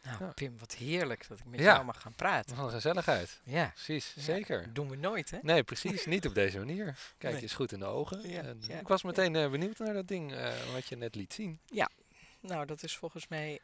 Nou, Ja. Pim, wat heerlijk dat ik met Ja. jou mag gaan praten. Wat een gezelligheid. Ja, Precies, ja, zeker. dat doen we nooit, hè? Nee, precies. Niet op deze manier. Kijk Nee. eens goed in de ogen. Ja, En, ja, ik was ja. meteen benieuwd naar dat ding wat je net liet zien. Nou, dat is volgens mij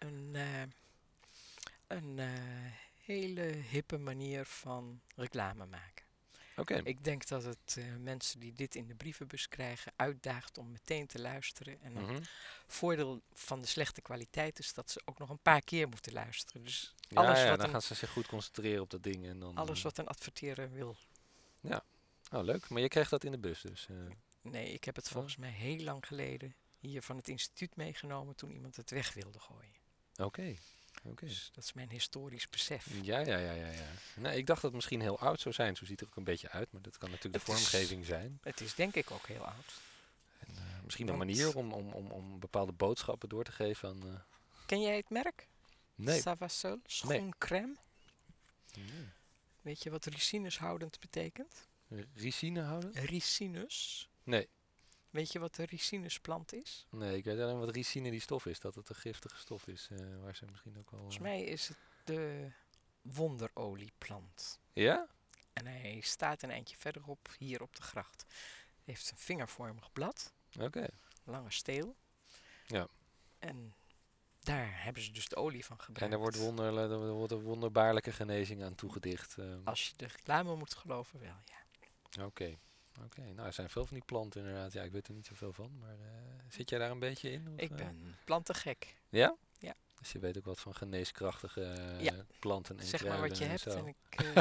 een hele hippe manier van reclame maken. Oké. Ik denk dat het mensen die dit in de brievenbus krijgen uitdaagt om meteen te luisteren. En Mhm. het voordeel van de slechte kwaliteit is dat ze ook nog een paar keer moeten luisteren. Dus Ja, alles, ja, wat, dan een, gaan ze zich goed concentreren op dat ding. En dan, alles wat een adverteerder wil. ja, oh, leuk. Maar je kreeg dat in de bus dus. Nee, ik heb het volgens mij heel lang geleden hier van het instituut meegenomen toen iemand het weg wilde gooien. Oké. Oké. Dus dat is mijn historisch besef. Ja. Nee, ik dacht dat het misschien heel oud zou zijn. Zo ziet het er ook een beetje uit. Maar dat kan natuurlijk de Het is- vormgeving zijn. Het is denk ik ook heel oud. En, misschien een Want- manier om bepaalde boodschappen door te geven aan... Ken jij het merk? nee. Savasol, schoencrème. Nee. Weet je wat ricinushoudend betekent? Ricine houden? Ricinus. Nee. Weet je wat de ricinusplant is? Nee, ik weet alleen wat ricine die stof is. Dat het een giftige stof is. Waar ze misschien ook al... Volgens mij is het de wonderolieplant. Ja? En hij staat een eindje verderop hier op de gracht. Hij heeft een vingervormig blad, Oké. lange steel. Ja. En daar hebben ze dus de olie van gebruikt. En er wordt een wonderbaarlijke genezing aan toegedicht. Als je de reclame moet geloven, wel ja. Oké. Nou, er zijn veel van die planten inderdaad. Ja, ik weet er niet zoveel van. Maar zit jij daar een beetje in? Of, Ik ben plantengek. Ja? Ja. Dus je weet ook wat van geneeskrachtige Ja. planten en Zeg maar wat je kruiden hebt zo. en ik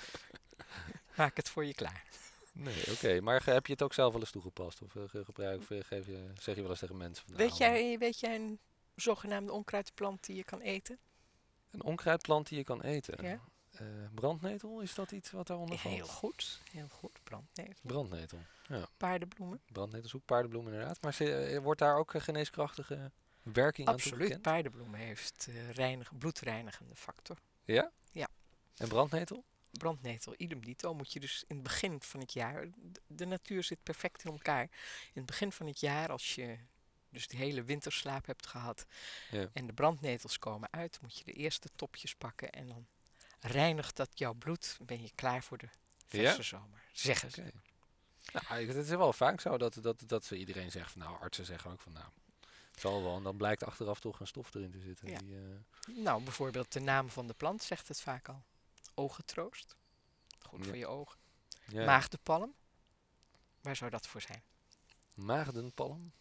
maak het voor je klaar. Nee, oké. Maar heb je het ook zelf wel eens toegepast? Of zeg je wel eens tegen mensen van... Weet jij een zogenaamde onkruidplant die je kan eten? Een onkruidplant die je kan eten? Ja. Brandnetel, is dat iets wat daaronder valt? Heel goed. Brandnetel. Brandnetel. Ja. Paardenbloemen. Brandnetelsoep, paardenbloem inderdaad. Maar wordt daar ook geneeskrachtige werking aan Absoluut. toegekend? Paardenbloemen heeft bloedreinigende factor. Ja? Ja. En brandnetel? Brandnetel, idem dito, moet je dus in het begin van het jaar... De natuur zit perfect in elkaar. In het begin van het jaar, als je dus die hele winterslaap hebt gehad... Ja. en de brandnetels komen uit, moet je de eerste topjes pakken... en dan reinigt dat jouw bloed, ben je klaar voor de verse Ja? zomer. Zeggen ze. Oké. Nou, het is wel vaak zo dat ze iedereen zegt van... Nou, artsen zeggen ook van... Nou, het zal wel. En dan blijkt achteraf toch een stof erin te zitten. Ja. Die, Nou, bijvoorbeeld de naam van de plant zegt het vaak al. Ogentroost. Goed Ja. voor je ogen. ja. Maagdenpalm. Waar zou dat voor zijn? Maagdenpalm?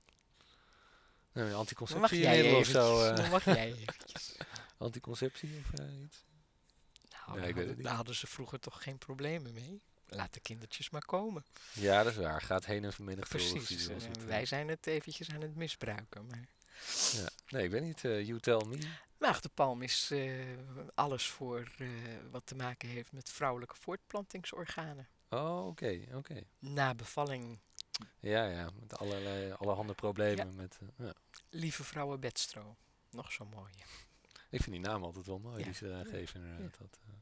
Nee, Dan mag anticonceptiemiddel of zo. Dan mag jij eventjes. Anticonceptie of iets? Nou, Nee, ik weet het niet. daar hadden ze vroeger toch geen problemen mee. Laat de kindertjes maar komen. Ja, dat is waar. Gaat heen en vermenigvuldigt. Precies. zoals het, Wij zijn het eventjes aan het misbruiken. Maar ja. Nee, ik weet niet. You tell me. maagdenpalm is alles voor wat te maken heeft met vrouwelijke voortplantingsorganen. Oh, oké. Na bevalling, Ja, met allerhande problemen. Ja. Ja. lieve vrouwen bedstro. Nog zo mooi. Ik vind die naam altijd wel mooi Ja. die ze eraan Ja. geven inderdaad.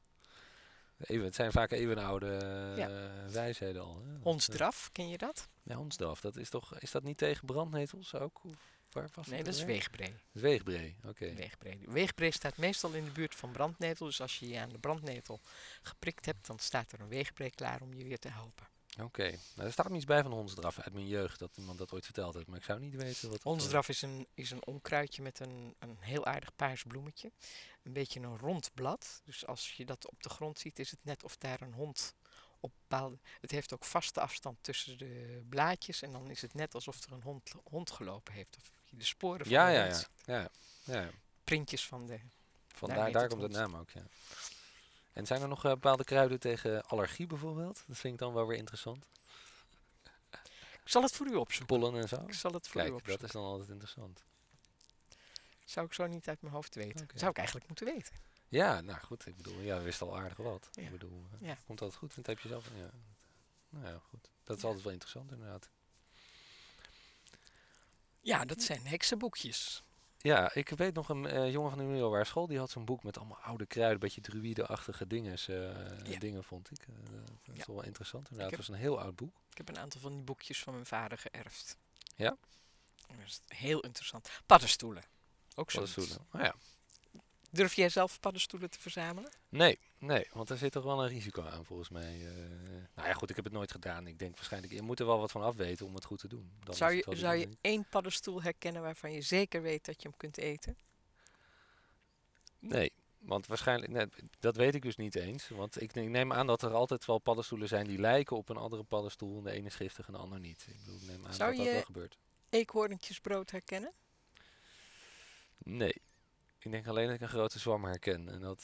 Het zijn vaak eeuwenoude wijsheden al. Hè? Hondsdraf, ken je dat? Ja, hondsdraf. Is dat niet tegen brandnetels ook? Of waar was Nee, het dat is alweer? weegbree. Weegbree, oké. Weegbree staat meestal in de buurt van brandnetel. Dus als je je aan de brandnetel geprikt hebt, dan staat er een weegbree klaar om je weer te helpen. Oké. Nou, er staat me iets bij van hondsdraf uit mijn jeugd, dat iemand dat ooit verteld heeft. Maar ik zou niet weten wat het, Hondsdraf is een onkruidje met een heel aardig paars bloemetje. Een beetje een rond blad. Dus als je dat op de grond ziet, is het net of daar een hond op bepaalde... Het heeft ook vaste afstand tussen de blaadjes. En dan is het net alsof er een hond gelopen heeft. Of je de sporen van de hond ziet. ja. Printjes van de... Vandaar, daar komt de naam ook, ja. En zijn er nog bepaalde kruiden tegen allergie bijvoorbeeld? Dat vind ik dan wel weer interessant. Ik zal het voor u opzoeken. Pollen en zo. Ik zal het voor u Kijk, opzoeken. dat is dan altijd interessant. Zou ik zo niet uit mijn hoofd weten. Oké. Zou ik eigenlijk moeten weten. Ja, nou goed. Ik bedoel, we wisten al aardig wat. Ja. Ik bedoel, Ja. komt altijd goed? En het heb je zelf. Ja. Nou ja, goed. Dat is Ja. altijd wel interessant inderdaad. Ja, dat zijn heksenboekjes. Ja, ik weet nog een jongen van de middelbare school, die had zo'n boek met allemaal oude kruiden, een beetje druïde-achtige dingen vond ik. Dat is Ja. wel interessant inderdaad. Ik Het was een heel oud boek. Ik heb een aantal van die boekjes van mijn vader geërfd. Ja? Dat is heel interessant. Paddenstoelen. Ook zo. Paddenstoelen. Oh ja. Durf jij zelf paddenstoelen te verzamelen? Nee, want er zit toch wel een risico aan volgens mij. Nou ja, goed, ik heb het nooit gedaan. Ik denk waarschijnlijk, je moet er wel wat van afweten om het goed te doen. Dan is het wel de Zou je bedoeling. één paddenstoel herkennen waarvan je zeker weet dat je hem kunt eten? Nee, want waarschijnlijk, nee, dat weet ik dus niet eens. Want ik neem aan dat er altijd wel paddenstoelen zijn die lijken op een andere paddenstoel. En de ene is giftig en de ander niet. Ik bedoel, ik neem aan Zou dat dat wel je gebeurt. eekhoorntjesbrood herkennen? Nee, ik denk alleen dat ik een grote zwam herken. En dat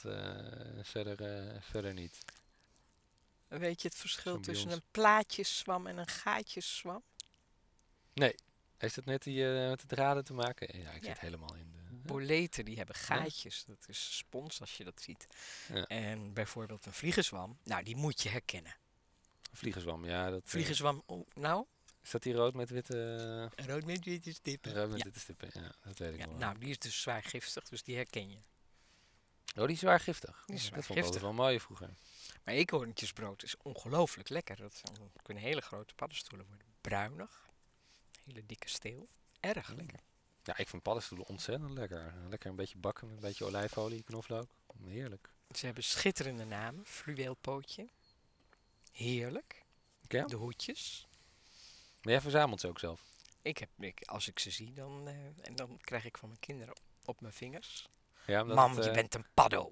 verder niet. Weet je het verschil tussen Champignons. een plaatjeszwam en een gaatjeszwam? Nee, heeft het met die met de draden te maken? Ja, ik Ja. zit helemaal in de... Boleten die hebben Ja? gaatjes. Dat is spons als je dat ziet. Ja. En bijvoorbeeld een vliegenzwam, nou die moet je herkennen. Vliegenzwam, ja. Vliegenzwam, nou, Is dat die rood met witte... rood met witte stippen. rood met Ja, witte stippen, ja. Dat weet ik ja, nog wel. nou die is dus zwaar giftig, dus die herken je. Oh, die is zwaar giftig. Die is Oh, zwaar dat vond ik altijd giftig. wel mooi vroeger. Maar eekhoorntjesbrood is ongelooflijk lekker. Kunnen hele grote paddenstoelen worden. Bruinig, hele dikke steel. Erg lekker. Ja, ik vind paddenstoelen ontzettend lekker. Lekker een beetje bakken met een beetje olijfolie, knoflook. Heerlijk. Ze hebben schitterende namen. Fluweelpootje. Heerlijk. Oké. De hoedjes. Maar jij verzamelt ze ook zelf? Als ik ze zie, en dan krijg ik van mijn kinderen op mijn vingers. Ja, omdat Mam, het, je bent een paddo.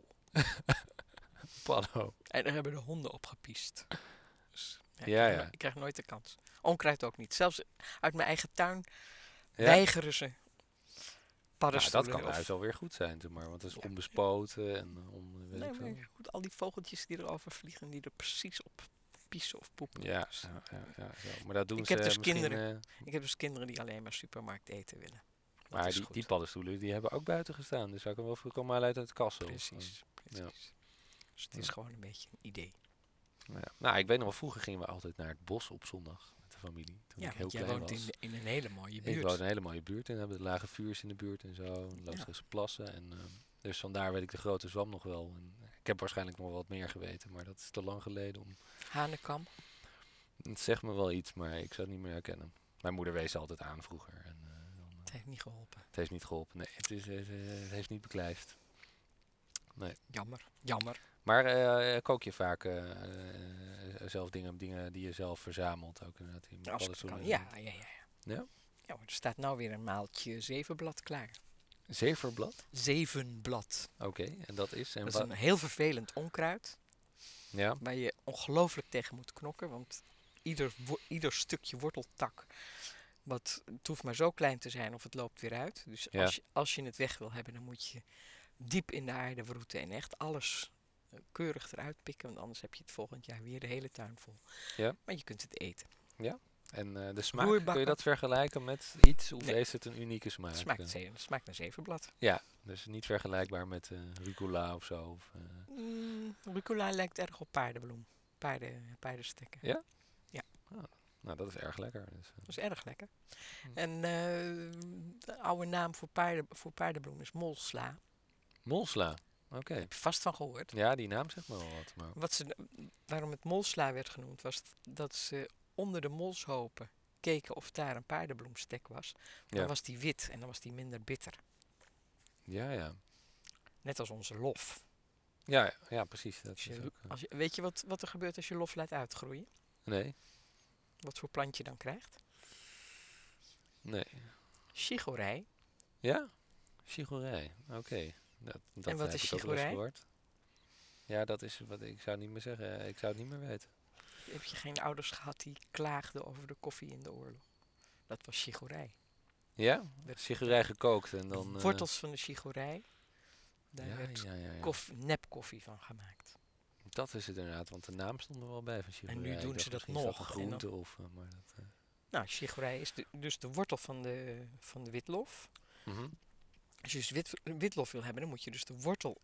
paddo. En daar hebben de honden op gepiest. Dus Ja, ja. ik krijg nooit de kans. Onkruid ook niet. Zelfs uit mijn eigen tuin Ja? weigeren ze Nou, dat paddenstoelen. kan juist wel weer goed zijn, zeg maar. Want het is onbespoten en weet Nee, ik veel. maar goed, al die vogeltjes die erover vliegen, die er precies op piezen of poepen. Ja, Dus ja, zo. Maar dat doen Ik ze heb dus misschien... kinderen. Ik heb dus kinderen die alleen maar supermarkt eten willen. Dat maar is die goed. paddenstoelen, die hebben ook buiten gestaan. Dus zou ik hem wel komen maar uit het kassel. Precies. Ja. Dus het is gewoon een beetje een idee. Ja. Nou, ik weet nog wel, vroeger gingen we altijd naar het bos op zondag met de familie. Toen Ja, ik heel want jij klein woont was. in een hele mooie Ik buurt. woonde in een hele mooie buurt en hebben lage vuurs in de buurt en zo. En Loosdrechtse plassen. En, dus vandaar weet ik de grote zwam nog wel. En ik heb waarschijnlijk nog wel wat meer geweten, maar dat is te lang geleden om... Hanekam. Het zegt me wel iets, maar ik zou het niet meer herkennen. Mijn moeder wees altijd aan vroeger. En, Het heeft niet geholpen. het heeft niet geholpen. Nee, het heeft niet beklijft. Nee. Jammer. Maar kook je vaak zelf dingen die je zelf verzamelt? Ook inderdaad in Als ik het paddenstoelen? kan. Ja. Ja? Ja, maar er staat nou weer een maaltje zevenblad klaar. Zeverblad? Zevenblad. Oké, en dat is? En Dat is een heel vervelend onkruid. ja, Waar je ongelooflijk tegen moet knokken. Want ieder stukje worteltak. Het hoeft maar zo klein te zijn of het loopt weer uit. Dus Ja. als je het weg wil hebben, dan moet je diep in de aarde wroeten. En echt alles keurig eruit pikken. Want anders heb je het volgend jaar weer de hele tuin vol. Ja. Maar je kunt het eten. en de smaak, Roerbakken. kun je dat vergelijken met iets? Of Nee. is het een unieke smaak? Het smaakt naar zevenblad. Ja, dus niet vergelijkbaar met rucola of zo? Of, Rucola lijkt erg op paardenbloem. Paardenstekken. Ja? Nou, dat is erg lekker. Dus, Dat is erg lekker. Hm. En de oude naam voor paardenbloem is molsla. molsla, oké. Daar heb je vast van gehoord. Ja, die naam zegt me wel wat. Maar... Waarom het molsla werd genoemd, was dat ze onder de molshopen keken of daar een paardenbloemstek was. Dan Ja. was die wit en dan was die minder bitter. Ja. Net als onze lof. Ja, precies. Dat Als is je, ook, weet je wat er gebeurt als je lof laat uitgroeien? nee, Wat voor plant je dan krijgt? nee. Chicorij. Ja? Chigorij, oké. Dat En wat heb is ik ook wel eens chigorij? gehoord. Ja, dat is wat ik zou niet meer zeggen. Ik zou het niet meer weten. Heb je geen ouders gehad die klaagden over de koffie in de oorlog? Dat was chicorij. Ja? Werd- Chigorij gekookt en dan... Wortels van de chicorij. Daar ja, werd ja. nepkoffie van gemaakt. Dat is het inderdaad, want de naam stond er wel bij van Chigorij. nu doen Ik dacht ze dat misschien is nog, een en groente of... maar dat, Nou, chicorij is dus de wortel van de witlof. mhm. Als je dus witlof wil hebben, dan moet je dus de wortel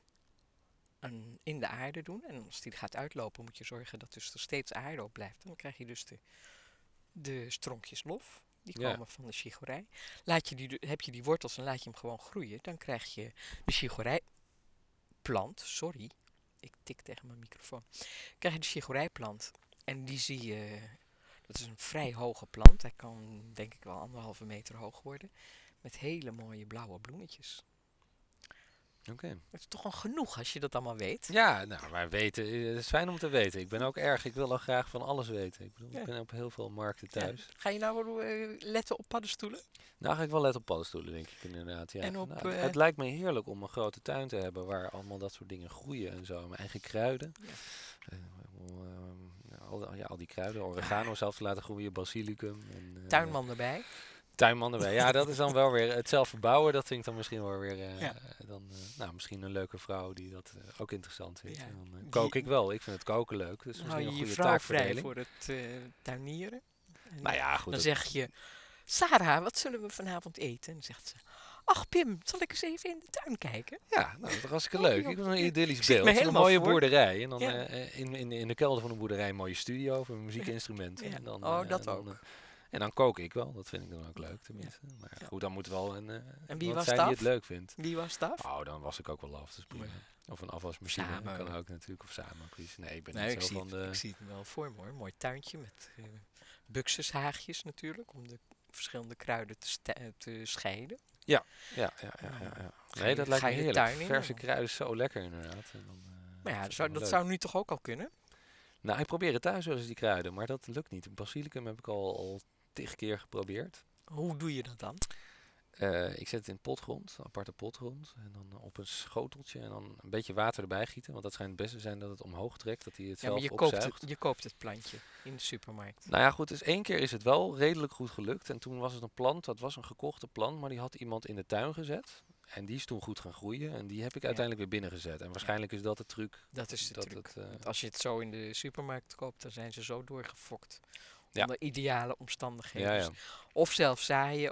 in de aarde doen. En als die gaat uitlopen, moet je zorgen dat dus er steeds aarde op blijft. En dan krijg je dus de stronkjes lof. Die Ja. komen van de chicorij. Heb je die wortels en laat je hem gewoon groeien, dan krijg je de chicorijplant. Sorry, ik tik tegen mijn microfoon. Krijg je de chicorijplant. En die zie je, dat is een vrij hoge plant. Hij kan denk ik wel 1,5 meter hoog worden. Met hele mooie blauwe bloemetjes. Oké. Het is toch al genoeg als je dat allemaal weet. Ja, nou, maar weten, het is fijn om te weten. Ik ben ook erg, ik wil al graag van alles weten. Ik bedoel, Ja. ik ben op heel veel markten Ja. thuis. Ga je nou letten op paddenstoelen? Nou ga ik wel letten op paddenstoelen, denk ik inderdaad. Ja. En op, Nou, het lijkt me heerlijk om een grote tuin te hebben waar allemaal dat soort dingen groeien en zo. Mijn eigen kruiden. Ja. Al die kruiden, oregano zelf te laten groeien, basilicum. En, Tuinman erbij. tuinman erbij. Ja, dat is dan wel weer het zelf verbouwen. Dat vind ik dan misschien wel weer Ja. nou, misschien een leuke vrouw die dat ook interessant vindt. Ja. En dan Die- kook ik wel. Ik vind het koken leuk. Dus Dan misschien hou je een je goede vrouw vrij taakverdeling. voor het tuinieren. En Nou ja, goed. dan dat- zeg je, Sarah, wat zullen we vanavond eten? En dan zegt ze, ach Pim, zal ik eens even in de tuin kijken? Ja, nou, dat is toch hartstikke Oh, leuk. joh. Ik wil een Ik idyllisch zie het me beeld. Een helemaal mooie voor. boerderij. En dan Ja. in de kelder van een boerderij een mooie studio voor muziekinstrumenten. Ja. En dan, Oh, dat en dan, ook. en dan kook ik wel. Dat vind ik dan ook leuk tenminste. Maar Ja. goed, dan moet wel een En wie iemand was zijn het die af? het leuk vindt. Wie was het af? Oh, dan was ik ook wel af. Dat is prima. Ja. Of een afwasmachine. Samen. Kan ook natuurlijk. Of samen, precies. Nee, ik ben Nee, niet ik zo zie, van het, de... ik zie het wel voor me hoor. Mooi tuintje met buxushaagjes natuurlijk, om de verschillende kruiden te scheiden. Ja. Nee, dat lijkt Ga me je de heerlijk. tuin in, Verse dan? kruiden is zo lekker inderdaad. En dan, Maar ja, is het wel dat leuk. zou nu toch ook al kunnen? Nou, ik probeer het thuis wel eens die kruiden, maar dat lukt niet. Basilicum heb ik al 10 keer geprobeerd. Hoe doe je dat dan? Ik zet het in potgrond, aparte potgrond. En dan op een schoteltje en dan een beetje water erbij gieten. Want dat schijnt het beste zijn dat het omhoog trekt, dat hij het Ja, maar zelf je koopt opzuigt. je koopt het plantje in de supermarkt. Nou ja, goed, dus 1 keer is het wel redelijk goed gelukt. En toen was het een plant, dat was een gekochte plant, maar die had iemand in de tuin gezet. En die is toen goed gaan groeien en die heb ik Ja. uiteindelijk weer binnengezet. En waarschijnlijk is dat de truc. Dat is de dat truc. het, Want als je het zo in de supermarkt koopt, dan zijn ze zo doorgefokt. Ja. Onder ideale omstandigheden. ja. Of zelf zaaien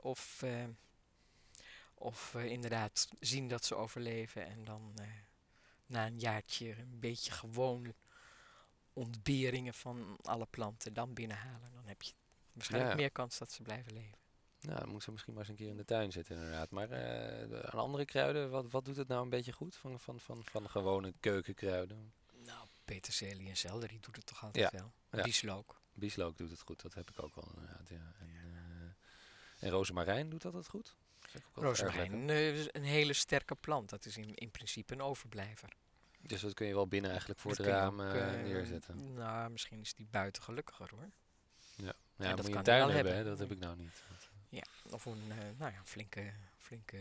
of inderdaad zien dat ze overleven en dan na een jaartje een beetje gewoon ontberingen van alle planten dan binnenhalen. Dan heb je waarschijnlijk Ja. meer kans dat ze blijven leven. Nou, dan moet ze misschien maar eens een keer in de tuin zitten inderdaad. Maar aan andere kruiden, wat doet het nou een beetje goed van gewone keukenkruiden? Nou, peterselie en selderie doet het toch altijd wel. ja. Bieslook. Bieslook doet het goed, dat heb ik ook wel inderdaad. Ja. En rozemarijn doet dat het goed? Dat vind ik ook altijd erg lekker. Rozemarijn is een hele sterke plant. Dat is in principe een overblijver. Dus dat kun je wel binnen eigenlijk voor Dat het kun je raam ook, neerzetten. Nou, misschien is die buiten gelukkiger hoor. Ja, dat moet je kan een hij tuin wel hebben, hè? hebben. Dat heb ik nou niet. Ja, of een flinke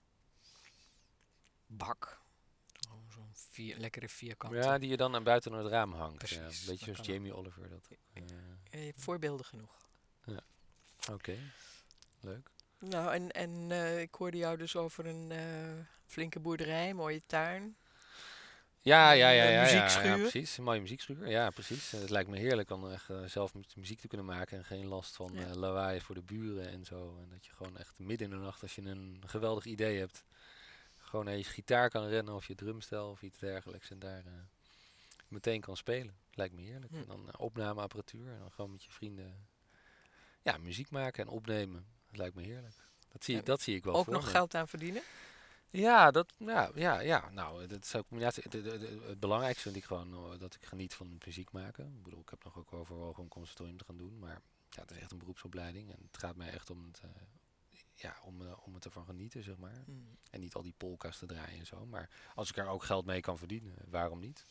bak. Zo'n lekkere vierkante. Ja, die je dan aan buiten aan het raam hangt. Precies, Ja, een beetje dat zoals kan Jamie Oliver. Je hebt voorbeelden genoeg. Oké, leuk. Nou, en ik hoorde jou dus over een flinke boerderij, mooie tuin. Ja, muziekschuur. precies. Een mooie muziekschuur. Ja, precies. Het lijkt me heerlijk om echt zelf muziek te kunnen maken en geen last van Ja. lawaai voor de buren en zo. En dat je gewoon echt midden in de nacht, als je een geweldig idee hebt, gewoon naar je gitaar kan rennen of je drumstel of iets dergelijks en daar meteen kan spelen. Lijkt me heerlijk. En dan opnameapparatuur en dan gewoon met je vrienden muziek maken en opnemen. Dat lijkt me heerlijk. Dat zie ik wel Ook voor nog me. geld aan verdienen? Ja, nou, dat is ook een combinatie. Het belangrijkste vind ik gewoon dat ik geniet van muziek maken. Ik bedoel, ik heb nog ook overwogen om conservatorium te gaan doen, maar ja, het is echt een beroepsopleiding en het gaat mij echt om om het ervan genieten, zeg maar. En niet al die polka's te draaien en zo. Maar als ik er ook geld mee kan verdienen, waarom niet?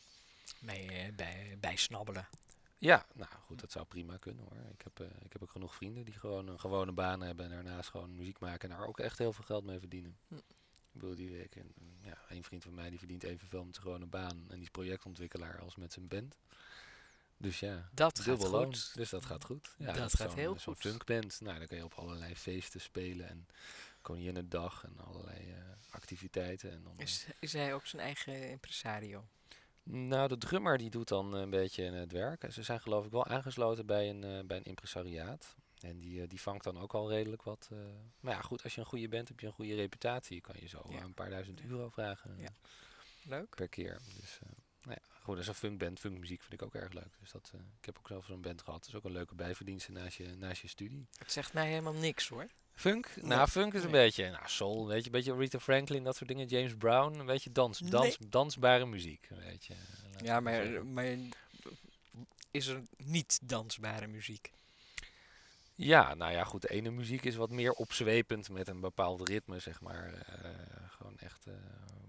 Bij snabbelen. Ja, nou goed, dat zou prima kunnen hoor. Ik heb ook genoeg vrienden die gewoon een gewone baan hebben en daarnaast gewoon muziek maken en daar ook echt heel veel geld mee verdienen. Ik bedoel, een vriend van mij die verdient evenveel met zijn gewone baan en die is projectontwikkelaar als met zijn band. Dus ja, Dat gaat dubbel loon. goed. Dus dat gaat goed. Ja, Dat is gaat heel zo'n goed. funkband. Nou, dan kun je op allerlei feesten spelen en Koninginnedag en allerlei activiteiten. En dan, Is hij ook zijn eigen impresario? nou, de drummer die doet dan een beetje het werk. Ze zijn geloof ik wel aangesloten bij een impresariaat. En die vangt dan ook al redelijk wat. Maar ja, goed, als je een goede bent, heb je een goede reputatie. Kan je zo een paar duizend euro vragen Leuk. per keer. Dus goed, dat is een funkband. Funkmuziek vind ik ook erg leuk. Dus ik heb ook zelf zo'n band gehad. Dat is ook een leuke bijverdienste naast je studie. Het zegt mij helemaal niks hoor. Funk? Nee. Nou, funk is een beetje, soul, een beetje Aretha Franklin, dat soort dingen. James Brown, een beetje dansbare muziek. Weet je. Ja, maar is er niet dansbare muziek? Ja, nou ja, goed. De ene muziek is wat meer opzwepend met een bepaald ritme, zeg maar. Gewoon echt